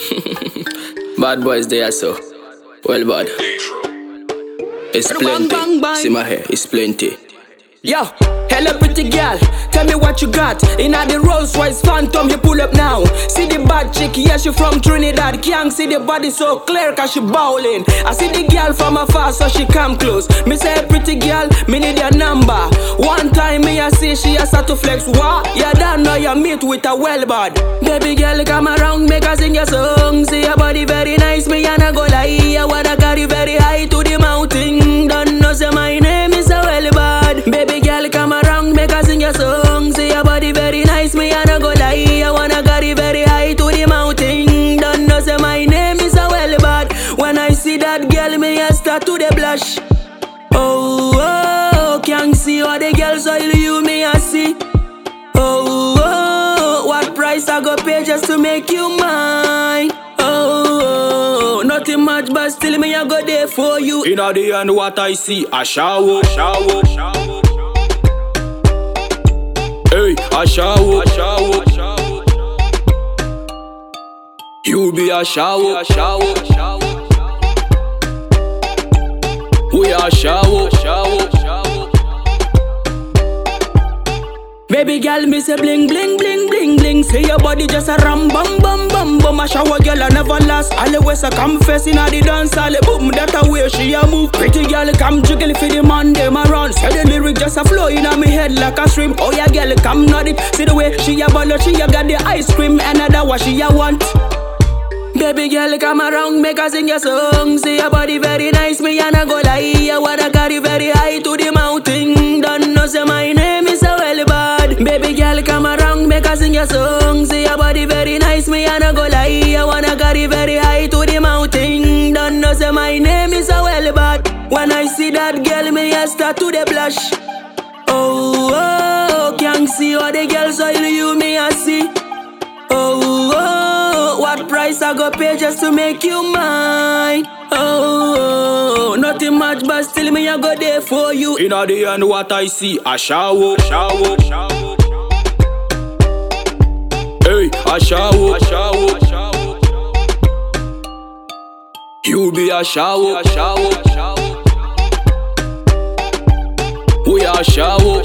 Bad boys there so. Well bad. It's plenty. See my hair, it's plenty. Yo, hello pretty girl, tell me what you got. Inna the Rolls Royce Phantom, you pull up now. See the bad chick, yeah, she from Trinidad. Can't see the body so clear cause she bowling. I see the girl from afar so she come close. Me say pretty girl, me need your number. One time me I see she a start to flex. What? You don't know you meet with a well bad. Baby girl come around, make her sing your song. See your body very nice, me and I go lie. I wanna carry very high to the mountain. Don't know say my name is a well bad. Baby girl come around, make her sing your song. See your body very nice, me and I go lie. I wanna carry very high to the mountain. Don't know say my name is a well bad. When I see that girl, me I start to the blush. Oh, oh, can't see all the girls all you me I see. Oh, oh, what price I go pay just to make you mine? Oh, nothing much but still me I go there for you. Inna the end what I see, a shower. Hey, a shower. You be a shower. We a shower. Baby girl, me say bling bling bling bling bling. Say your body just a ram bum bum bum bum. A shower girl I never last. Always a confess inna the dance. All boom that a way she a move. Pretty girl come jiggle for the man dem around. Say the lyric just a flow inna me head like a stream. Oh yeah girl come nod it. See the way she a ball, she a got the ice cream. Another what she a want. Baby girl come around, make her sing your song. See your body very nice, me and I go lie. I wanna carry very high to the mountain. Don't know say my name is a well bad. Baby girl come around, make her sing your song. See your body very nice, me and I go lie. I wanna carry very high to the mountain. Don't know say my name is a well bad. When I see that girl, me I start to the blush. Oh, oh, can't see all the girls all you me I see. Oh, oh, what price I go pay just to make you mine? Oh, nothing much but still me I go there for you. Inna the end what I see, a shower. Hey, a shower. You be a shower. We a shower.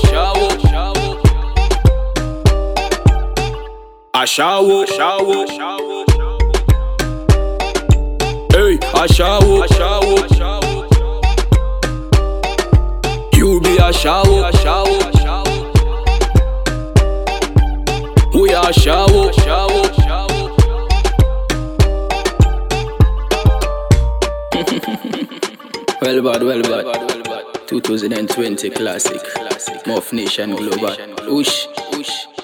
A shower. Hey, a shower. You be a shower. We a shower. Well bad. 2020 classic. Muff Nation Global. Ush.